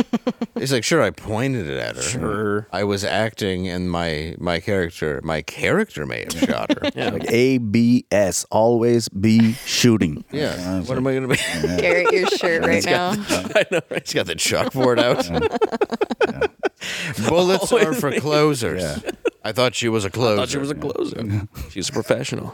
He's like, sure, I pointed it at her. Sure. I was acting, and my my character, my character may have shot her. yeah. Like A B S, always be shooting. Yeah. What am I going to be? Garrett, your shirt right now. I know, right? He's got the chalkboard out. Bullets are for closers. I thought she was a closer. Thought she was a closer. She's a professional.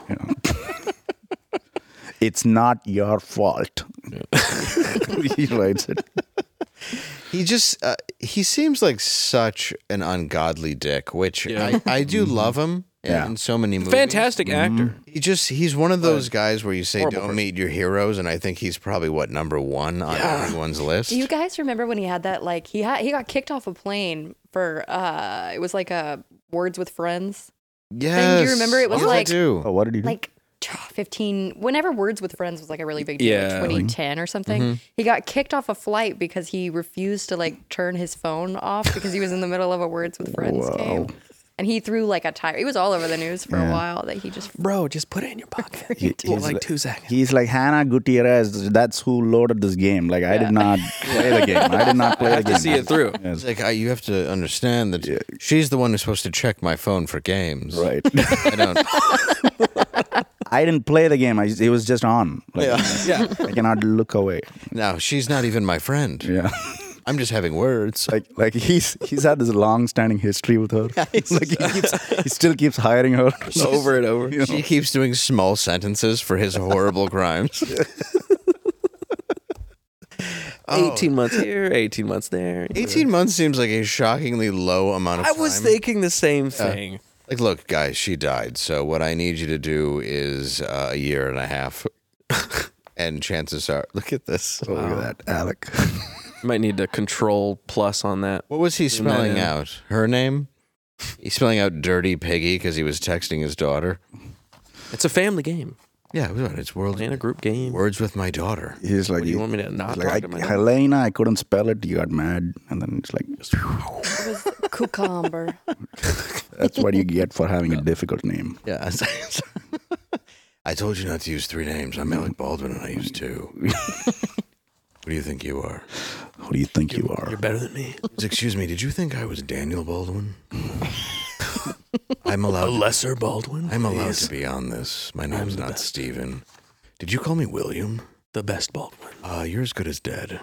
It's not your fault. He writes it. He just uh, he seems like such an ungodly dick, which Yeah. I, I do love him in, Yeah. in so many movies. Fantastic actor. He just he's one of those guys where you say Horrible don't person. meet your heroes, and I think he's probably what number one on everyone's list. Do you guys remember when he had that? Like he had he got kicked off a plane for uh, it was like a Words with Friends. yes. do you remember it was Yes, I like- do. Oh, what did he do? Like fifteen whenever Words with Friends was like a really big deal, Yeah, like twenty ten or something. He got kicked off a flight because he refused to like turn his phone off because he was in the middle of a Words with Friends game. And he threw like a tire. It was all over the news for a Yeah. while that he just Bro, just put it in your pocket. He- For he's like like- two seconds. He's like Hannah Gutierrez. That's who loaded this game. Like I did not play the game. I did not play I the have game. to see it through. Yes. It's like I, you have to understand that she's the one who's supposed to check my phone for games. Right. I don't. I didn't play the game. I, it was just on. Like, Yeah. I cannot look away. No, she's not even my friend. Yeah. I'm just having words. Like like he's he's had this long standing history with her. Like he keeps he still keeps hiring her Over and over. You know? She keeps doing small sentences for his horrible crimes. eighteen months here, eighteen months there. eighteen months seems like a shockingly low amount of I time. was thinking the same thing. Like, look, guys, she died. So what I need you to do is uh, a year and a half. And chances are, look at this. Oh, look at that, Alec. Might need to control plus on that. What was he spelling in. out? Her name? He's spelling out Dirty Piggy because he was texting his daughter. It's a family game. Yeah, it's world Playing a group game. words with my daughter. He's like, What, do you want me to not he's like, talk I, to my daughter? Helena, I couldn't spell it. You got mad, and then it's like, It was cucumber. that's what you get for having a difficult name. Yeah. I told you not to use three names. I'm Alec Baldwin and I use two. What do you think you are? Who do you think you are? You're better than me. Excuse me, did you think I was Daniel Baldwin? I'm allowed. A lesser Baldwin. I'm allowed please. to be on this. My name's not Steven. Did you call me William? The best Baldwin. Uh, you're as good as dead.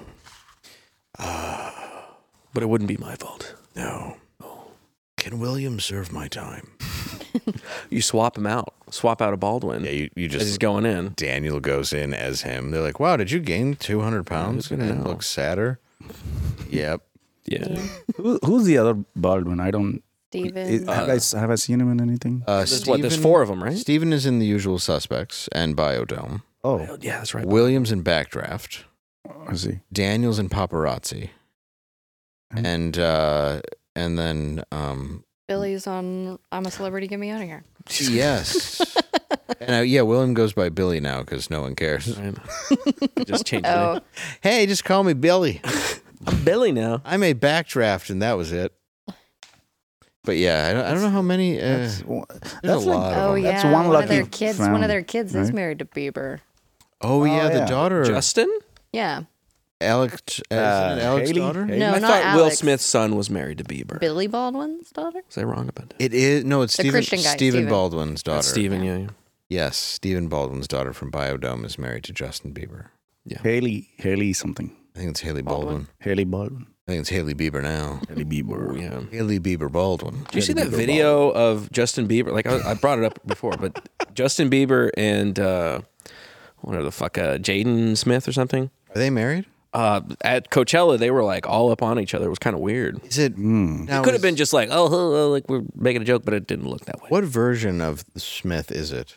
But it wouldn't be my fault. No. Can William serve my time? You swap him out. Swap out a Baldwin. Yeah, you, you as just he's going in. Daniel goes in as him. They're like, wow, did you gain two hundred pounds gonna and know? look sadder? Yep. Yeah. Who, who's the other Baldwin? I don't. Steven. have, I, have I seen him in anything? Uh, There's what? There's Steven- four of them, right? Steven is in The Usual Suspects and Biodome. Oh, Yeah, that's right. William's in Backdraft. I see. Daniel's in Paparazzi. Hmm. And uh, and then um, Billy's on I'm a Celebrity, Get Me Out of Here. yes. And uh, yeah, William goes by Billy now because no one cares. Right. Just change Oh, it. Hey, just call me Billy. I'm Billy now. I made Backdraft and that was it. But yeah, I don't, I don't know how many. Uh, That's, one- there's that's a like- lot of oh them. yeah. That's one one of lucky their kids. One of found, their kids is right? married to Bieber. Oh yeah, Oh, the yeah. daughter. Justin? Yeah. Alec, uh, Uh, Alec's Haley? daughter. Haley? No, I not thought Will Alex. Smith's son was married to Bieber. Billy Baldwin's daughter. Was I wrong about that? It is no, it's The Stephen, Christian guy, Stephen Stephen. Baldwin's daughter. That's Steven, yeah. yeah. Yes, Stephen Baldwin's daughter from Biodome is married to Justin Bieber. Haley, Haley something. I think it's Haley Baldwin. Baldwin. Haley Baldwin. I think it's Haley Bieber now. Haley Bieber. Oh, yeah. Haley Bieber Baldwin. Did you see Haley that Bieber video of Justin Bieber? Like I, I brought it up before, but Justin Bieber and uh, whatever the fuck, uh, Jaden Smith or something. Are they married? Uh, at Coachella, they were like all up on each other. It was kind of weird. Is it? Mm. Now It could have is- been just like, oh, oh, oh, like we're making a joke, but it didn't look that way. What version of Smith is it?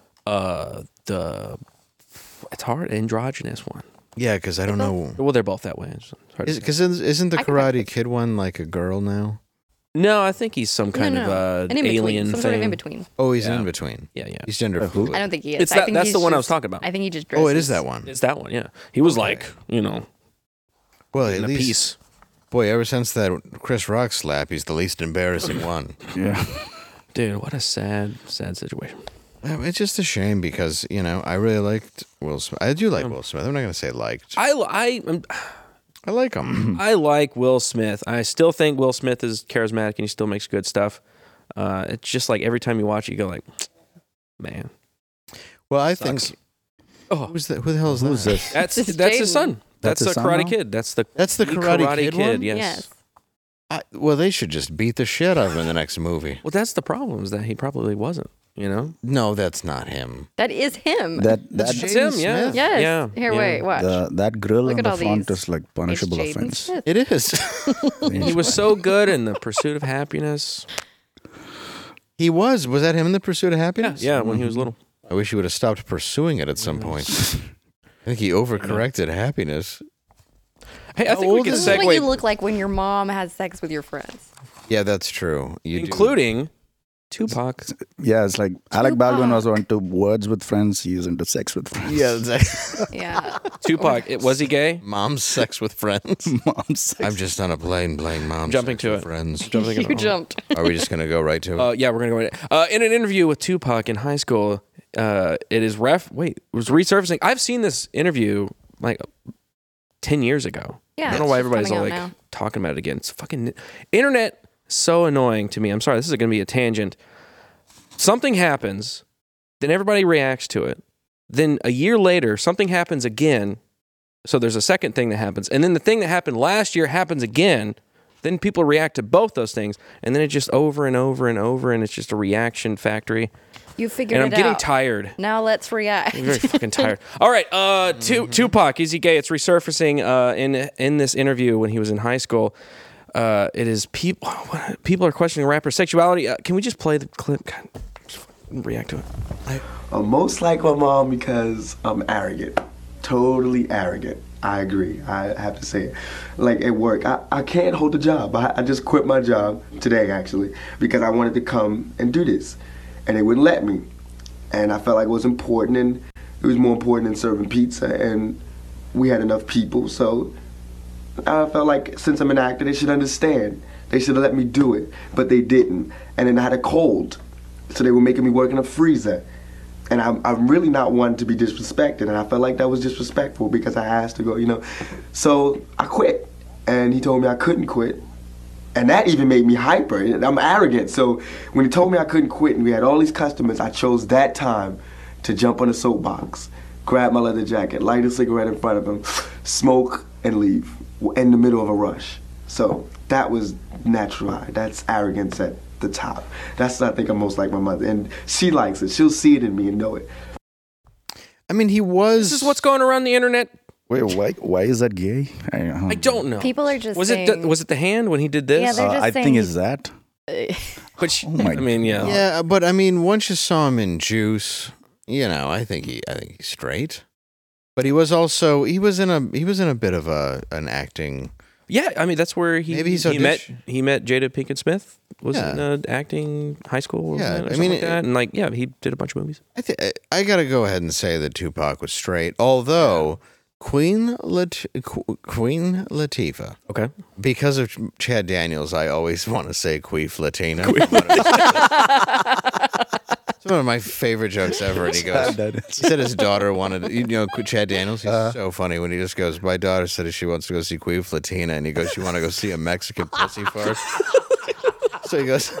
Uh, the it's hard androgynous one. Yeah, because I don't know. Well, they're both that way. It's hard to say. Because isn't the I could Karate Kid one like a girl now? No, I think he's some No, kind no, of no. uh, An in between. alien Some thing. sort of in between. Oh, he's Yeah. in between. Yeah, yeah. He's gender Uh, who? fluid. I don't think he is. It's I that- think that's he's the one I just- was talking about. I think he just dresses. Oh, it is that one. It's that one. Yeah, he was like, you know, Well, in at a least, piece. boy, ever since that Chris Rock slap, he's the least embarrassing one. Yeah. Dude, what a sad, sad situation. Uh, It's just a shame because you know I really liked Will Smith. I do like Will Smith. I'm not gonna say liked. I, I, I'm- I like him. I like Will Smith. I still think Will Smith is charismatic and he still makes good stuff. Uh, it's just like every time you watch it, you go like, man, Well, I Sucks. think. Oh. Who's that? Who the hell is Who's that? this? that's This is that's his Jaden. son. That's, That's his the son Karate now? Kid. That's the That's the Karate Kid one? Yes. Yes. I, well, they should just beat the shit out of him in the next movie. Well, that's the problem is that he probably wasn't. You know, No, that's not him. That is him. That that that's Jaden him. Yeah. Smith? yes. Yeah. Here, yeah. wait, watch. the, that grill Look on at the all front these. is like It's punishable Jaden offense. Smith. It is. He was so good in The Pursuit of Happiness. He was. Was that him in The Pursuit of Yeah, Happiness? yeah, when he was little. I wish he would have stopped pursuing it at some point. I think he overcorrected happiness. Hey, I How think we old can This is what you segue, look like when your mom has sex with your friends. Yeah, that's true. You do. including Tupac. Yeah, it's like Alec Baldwin was Tupac. into words with friends. He's into sex with friends. Yeah, exactly. Yeah. Tupac, it, was he gay? Mom's sex with friends. Mom's sex. I'm just on a plane playing mom's Jumping sex to with it. friends. Jumping in you the- jumped. Are we just gonna go right to it? Uh, yeah, we're gonna go. Right uh, in an interview with Tupac in high school, uh, it is ref. Wait, it was resurfacing. I've seen this interview like ten years ago. Yeah, I don't know it's why just everybody's all coming like out now. talking about it again. It's fucking internet. So annoying to me. I'm sorry. This is gonna be a tangent. Something happens. Then everybody reacts to it. Then a year later, something happens again. So there's a second thing that happens. And then the thing that happened last year happens again. Then people react to both those things. And then it's just over and over and over. And it's just a reaction factory. You figured and it I'm getting out. tired. Now let's react. I'm very fucking tired. All right, uh, tu- Tupac, is he gay? It's resurfacing uh, in in this interview when he was in high school. Uh, it is people. People are questioning rapper's sexuality. Uh, can we just play the clip? God, just react to it. I, I'm most like my mom because I'm arrogant, totally arrogant. I agree. I have to say it. Like at work, I, I can't hold a job. I, I just quit my job today actually because I wanted to come and do this. And they wouldn't let me. And I felt like it was important, and it was more important than serving pizza, and we had enough people, so I felt like since I'm an actor, they should understand. They should have let me do it, but they didn't. And then I had a cold, so they were making me work in a freezer. And I'm, I'm really not one to be disrespected, and I felt like that was disrespectful because I asked to go, you know. So I quit, and he told me I couldn't quit. And that even made me hyper. I'm arrogant. So when he told me I couldn't quit and we had all these customers, I chose that time to jump on a soapbox, grab my leather jacket, light a cigarette in front of him, smoke, and leave in the middle of a rush. So that was natural. That's arrogance at the top. That's I think I'm most like my mother. And she likes it. She'll see it in me and know it. I mean, he was... This is what's going around the internet. Wait, why? Why is that gay? I, um, I don't know. People are just was saying... it the, was it the hand when he did this? Yeah, they're uh, just I saying think he's- is that. Which Oh my I mean, yeah. Yeah, but I mean, once you saw him in Juice, you know, I think he, I think he's straight. But he was also, he was in a, he was in a bit of a an acting. Yeah, I mean that's where he Maybe he's he met audition- he met Jada Pinkett Smith. Was Yeah. in uh, acting high school. Wasn't Yeah, it, or I something mean, like that. it- and like yeah, he did a bunch of movies. I think I got to go ahead and say that Tupac was straight, although Queen Lat- Qu- Queen Latifah. Okay. Because of Chad Daniels, I always want to say Queef Latina. It's one of my favorite jokes ever. And he goes, he said his daughter wanted, you know, Chad Daniels. He's Uh-huh. so funny when he just goes, my daughter said she wants to go see Queef Latina, and he goes, you want to go see a Mexican pussy fart? So he goes,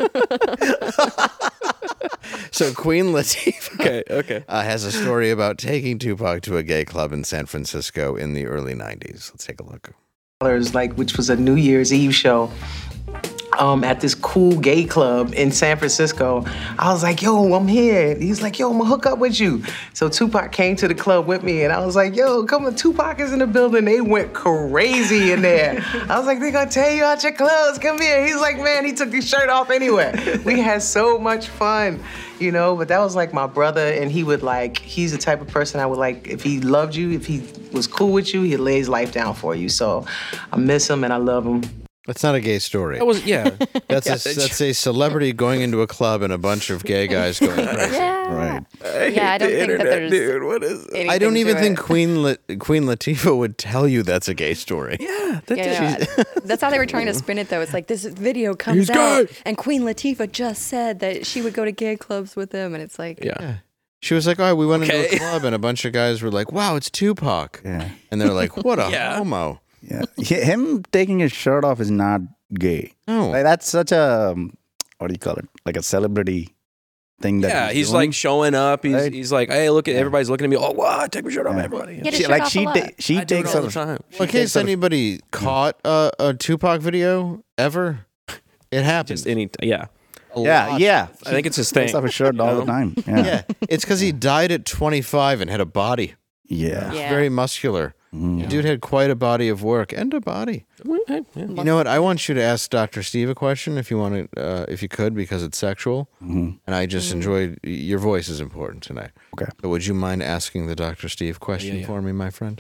so Queen Latifah Okay. Okay. uh, has a story about taking Tupac to a gay club in San Francisco in the early nineties. Let's take a look. Like, which was a New Year's Eve show um, at this cool gay club in San Francisco. I was like, yo, I'm here. He's like, yo, I'm gonna hook up with you. So Tupac came to the club with me, and I was like, yo, come on, Tupac is in the building. They went crazy in there. I was like, they're gonna tear you out your clothes. Come here. He's like, man, he took his shirt off anyway. We had so much fun, you know, but that was like my brother, and he would like, he's the type of person I would like, if he loved you, if he was cool with you, he'd lay his life down for you. So I miss him and I love him. That's not a gay story. That was yeah. That's Yeah, a, that's a celebrity going into a club and a bunch of gay guys going crazy. Yeah. Right. Yeah, I don't think that there's dude. What is it? I don't anything even to think it. Queen La- Queen Latifah would tell you that's a gay story. Yeah, that Yeah, yeah. That's how they were trying to spin it, though. It's like this video comes He's out, gay. and Queen Latifah just said that she would go to gay clubs with him, and it's like, yeah. She was like, "Oh, we went into Okay. a club and a bunch of guys were like, wow, it's Tupac,' Yeah. and they're like, what a Yeah. homo." Yeah. He- Him taking his shirt off is not gay. No. Like, that's such a um, what do you call it? Like a celebrity thing. That Yeah, he's doing. like showing up. He's Right. he's like, hey, look at everybody's looking at me. Oh, wow, take my shirt off, Yeah. everybody. Get his She, shirt like off a she lot. ta- she I do it takes all the a time. Well, in case takes a- anybody caught a, a Tupac video ever, it happened. Just any yeah. A Yeah, lot. yeah. I think it's his Takes thing. off his shirt you all know? the time. Yeah. Yeah, it's because he died at twenty-five and had a body. Yeah. Yeah. Very muscular. Mhm. The dude had quite a body of work and a body. Hey, yeah. You know what? I want you to ask Doctor Steve a question if you want to, uh, if you could, because it's sexual. Mhm. And I just enjoyed your voice is important tonight. Okay. So would you mind asking the Doctor Steve question Yeah, yeah. for me, my friend?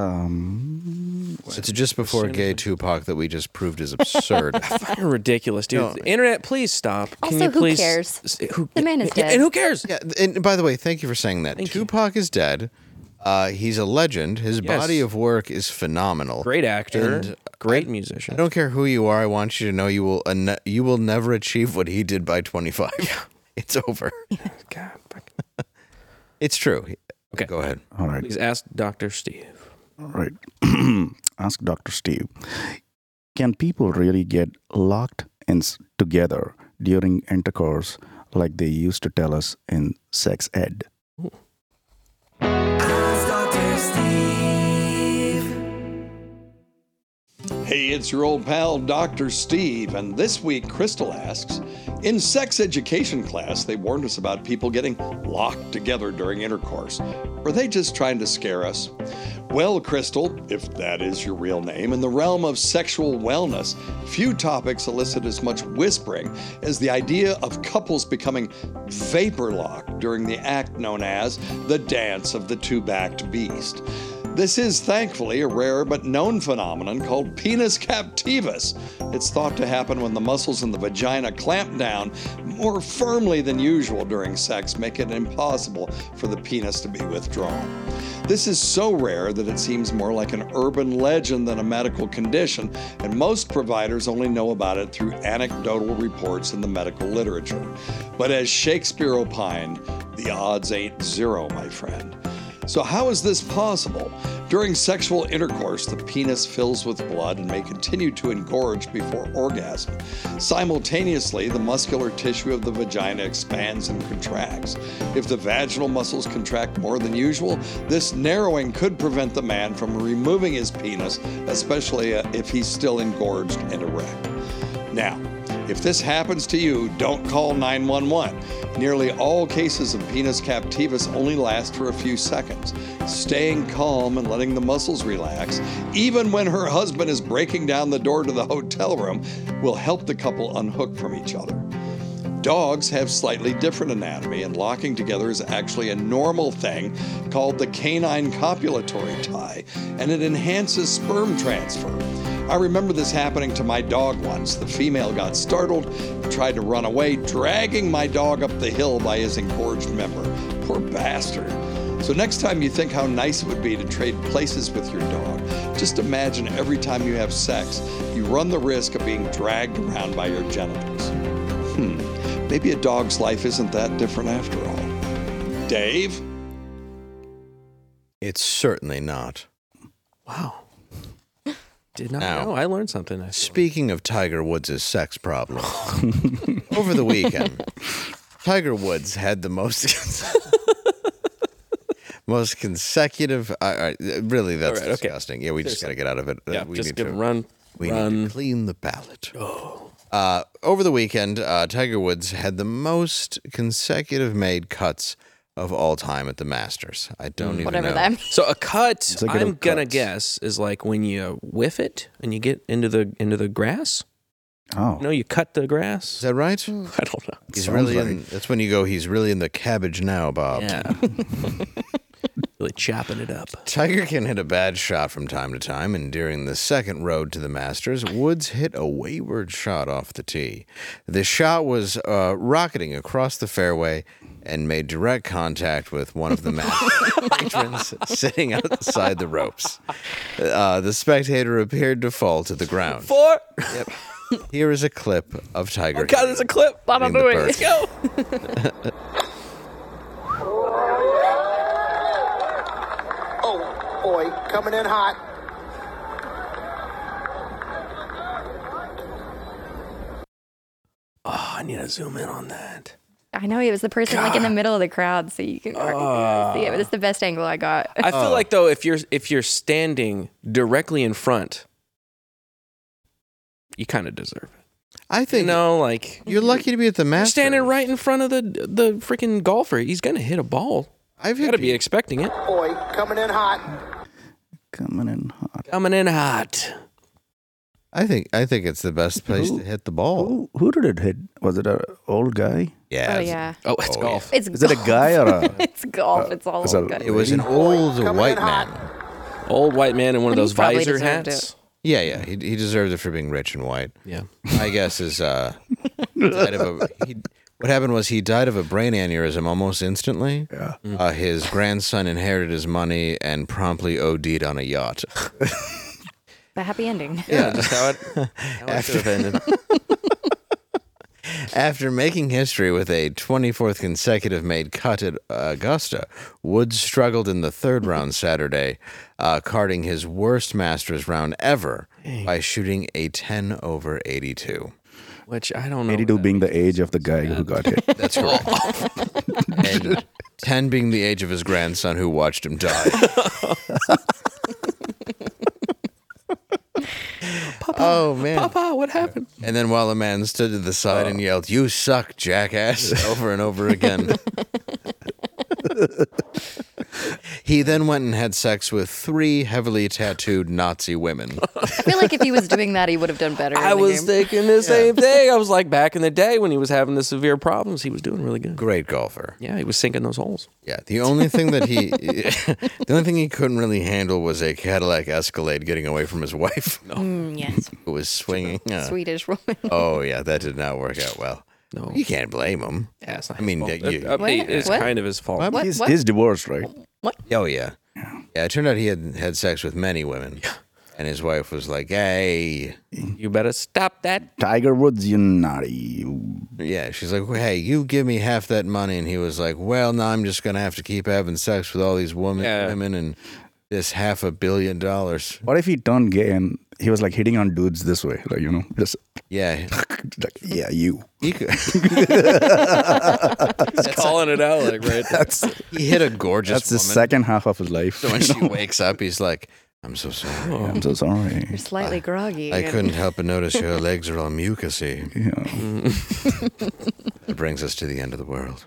Um. It's just before gay Tupac that we just proved is absurd. Fucking ridiculous, dude. No. The internet, please stop. Can Also, you who please, cares? s- Who, The man is Yeah, dead. And who cares? Yeah, and by the way, thank you for saying that. Thank you. Tupac is dead. Uh, he's a legend. His Yes. body of work is phenomenal. Great actor, And great I musician. don't care who you are. I want you to know you will uh, you will never achieve what he did by twenty-five. It's over. God, fuck. It's true. Okay. Go ahead. All right. Please ask Doctor Steve. All right. Ask Doctor Steve. Can people really get locked in s- together during intercourse like they used to tell us in sex ed. Hey, it's your old pal, Doctor Steve, and this week Crystal asks, in sex education class, they warned us about people getting locked together during intercourse. Were they just trying to scare us? Well, Crystal, if that is your real name, in the realm of sexual wellness, few topics elicit as much whispering as the idea of couples becoming vapor locked during the act known as the dance of the two-backed beast. This is thankfully a rare but known phenomenon called penis captivus. It's thought to happen when the muscles in the vagina clamp down more firmly than usual during sex, making it impossible for the penis to be withdrawn. This is so rare that it seems more like an urban legend than a medical condition, and most providers only know about it through anecdotal reports in the medical literature. But as Shakespeare opined, the odds ain't zero, my friend. So how is this possible? During sexual intercourse, the penis fills with blood and may continue to engorge before orgasm. Simultaneously, the muscular tissue of the vagina expands and contracts. If the vaginal muscles contract more than usual, this narrowing could prevent the man from removing his penis, especially if he's still engorged and erect. Now, if this happens to you, don't call nine one one. Nearly all cases of penis captivus only last for a few seconds. Staying calm and letting the muscles relax, even when her husband is breaking down the door to the hotel room, will help the couple unhook from each other. Dogs have slightly different anatomy, and locking together is actually a normal thing called the canine copulatory tie, and it enhances sperm transfer. I remember this happening to my dog once. The female got startled and tried to run away, dragging my dog up the hill by his engorged member. Poor bastard. So next time you think how nice it would be to trade places with your dog, just imagine every time you have sex, you run the risk of being dragged around by your genitals. Hmm, maybe a dog's life isn't that different after all. Dave? It's certainly not. Wow. Did not Now, know. I learned something. I Speaking of Tiger Woods' sex problem, over the weekend, Tiger Woods had the most most consecutive. Uh, really, that's All right, okay. disgusting. Yeah, we just got to get out of it. Yeah, we just need give to a run. We run. need to clean the palate. Oh. Uh, over the weekend, uh, Tiger Woods had the most consecutive made cuts of all time at the Masters. I don't even Whatever know. that means. So a cut, It's like I'm little gonna cuts. guess, is like when you whiff it and you get into the into the grass. Oh, You know, you cut the Is grass. that right? I don't know. He's Sounds really in. right. That's when you go. He's really in the cabbage now, Bob. Yeah. Really chopping it up. Tiger can hit a bad shot from time to time, and during the second road to the Masters, Woods hit a wayward shot off the tee. The shot was uh, rocketing across the fairway and made direct contact with one of the match patrons sitting outside the ropes. Uh, the spectator appeared to fall to the ground. Four. Yep. Here is a clip of Tiger. Oh God, there's a clip. Bada hitting the booey. bird. Let's go. Oh, boy, coming in hot. Oh, I need to zoom in on that. I know it was the person like in the middle of the crowd, so you can uh, see it. But it's the best angle I got. I feel like though, if you're if you're standing directly in front, you kind of deserve it. I think You know, like you're lucky to be at the you're Masters. standing right in front of the the freaking golfer. He's gonna hit a ball. I've You hit gotta be expecting it. Boy, coming in hot. coming in hot. Coming in hot. I think I think it's the best place Who- to hit the ball. Who, who did it hit? Was it an old guy? Yeah. Oh it's- yeah, Oh, it's Oh, golf. it's Is it a golf. guy or a? It's golf. It's all is it- good. It was an old coming white in hot. man. Old white man in one of He those probably visor deserved hats. Yeah, yeah. He he deserved it for being rich and white. Yeah. My guess is uh, he died of a, he, what happened was he died of a brain aneurysm almost instantly. Yeah. Uh, his grandson inherited his money and promptly O D'd on a yacht. The happy ending. Yeah, just how it, how it should have ended. After making history with a twenty-fourth consecutive made cut at Augusta, Woods struggled in the third round Saturday, uh, carding his worst Masters round ever by shooting a ten over eighty-two. Which I don't know. eighty-two what that being the means. age of the guy who got hit. That's correct. And ten being the age of his grandson who watched him die. Papa, Oh, man. Papa, what happened? And then while a man stood to the side and yelled, "You suck, jackass," over and over again. He then went and had sex with three heavily tattooed Nazi women. I feel like if he was doing that, he would have done better. I in the was game. thinking the same thing. I was like, back in the day when he was having the severe problems, he was doing really good. Great golfer. Yeah, he was sinking those holes. Yeah, the only thing that he, the only thing he couldn't really handle was a Cadillac Escalade getting away from his wife, Mm, yes, who was swinging. Uh, Swedish woman. oh yeah, that did not work out well. No. You can't blame him. Yeah, it's not I mean, his fault. yeah, you- Uh, What? It's What? kind of his fault. What? He's, What? he's divorced, right? Oh yeah. Yeah, it turned out he had had sex with many women. And his wife was like, "Hey." You better stop that. Tiger Woods, you naughty. You. Yeah, she's like, "Hey, you give me half that money." And he was like, "Well, now I'm just going to have to keep having sex with all these women, Yeah. women and this half a billion dollars." What if he turned gay and he was like hitting on dudes this way? Like, you know, just Yeah. like, yeah, you. He, could, He's calling it out like right there. That's he hit a gorgeous that's the woman. second half of his life. So when she wakes up, he's like, "I'm so sorry. I'm so sorry. You're slightly groggy. I and- couldn't help but notice your legs are all mucusy." Yeah. It brings us to the end of the world.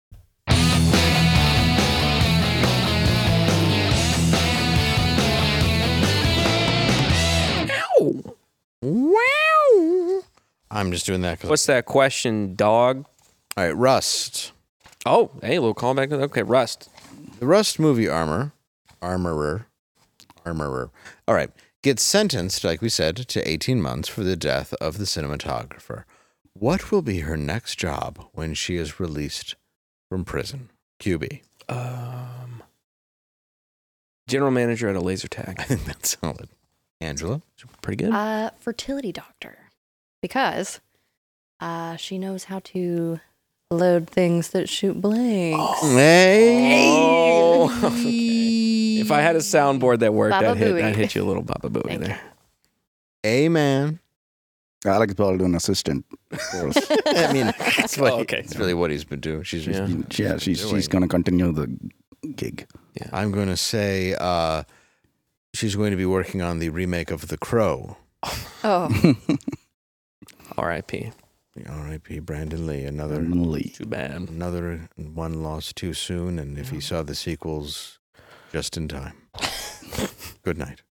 Wow. I'm just doing that because. What's that question, dog? All right, Rust. Oh, hey, a little callback to that. Okay, Rust. The Rust movie armor, armorer, armorer. All right, gets sentenced, like we said, to eighteen months for the death of the cinematographer. What will be her next job when she is released from prison? Q B. Um, general manager at a laser tag. I think that's solid. Angela? Pretty good. Uh, fertility doctor, because uh, she knows how to load things that shoot blanks. Hey! Oh, okay. If I had a soundboard that worked, Baba I'd hit, Booey. I'd hit you a little Baba Booey Thank there. Amen. Alex probably do an assistant course. I mean, that's what Oh, he- okay. that's really what he's been doing. She's Yeah. Yeah, she's doing. she's gonna continue the gig. I'm going to say uh, she's going to be working on the remake of The Crow. Oh, R I P R I P Brandon Lee. Another Lee. Too bad. another one lost too soon, and if he saw the sequels, just in time. Good night.